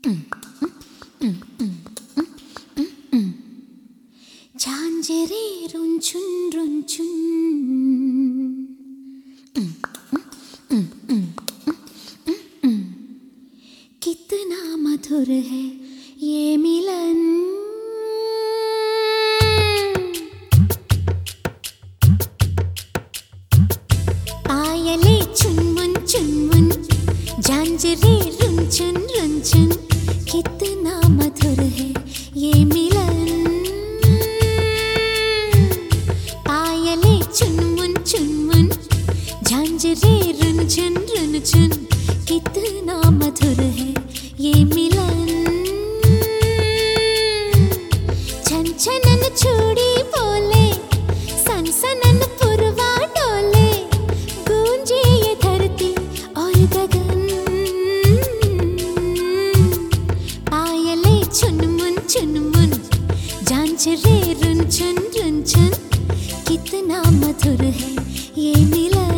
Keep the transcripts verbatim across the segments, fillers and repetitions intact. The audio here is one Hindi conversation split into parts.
झांझरे रुनझुन रुनझुन कितना मधुर है ये मिलन। पायले चुनमुन चुनमुन झांझरे रुनझुन रुनझुन कितना मधुर है ये मिलन। पायले चुनमुन चुनमुन झांझरे रुनझुन रुनझुन कितना मधुर है ये मिलन। छन छनन चूड़ी बोले सनसनन पुरवा डोले गूंजे ये धरती और गगन। पायले चुनमुन चुनमुन झांझरे रुनझुन रुनझुन कितना मधुर है ये मिलन।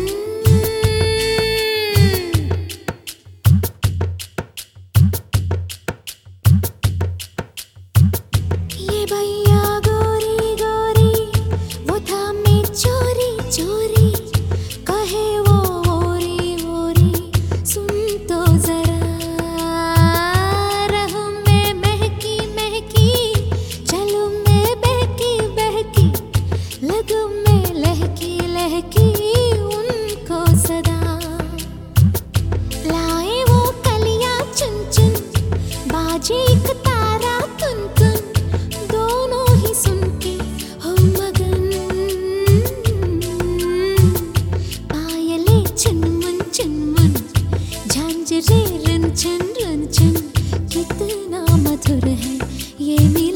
ये भैया गोरी गोरी वो थामे चोरी चोरी कहे वो ओरी ओरी सुन तो जरा। रहूं मैं महकी महकी चलूं मैं बहकी बहकी लगूं मैं लहकी लहकी उनको सदा। लाए वो कलियां चुन चुन बाजे एक तारा तुन तुन दोनों ही सुन के हो मगन। पायले चुनमुन चुनमुन झांझरे रुनझुन रुनझुन कितना मधुर है ये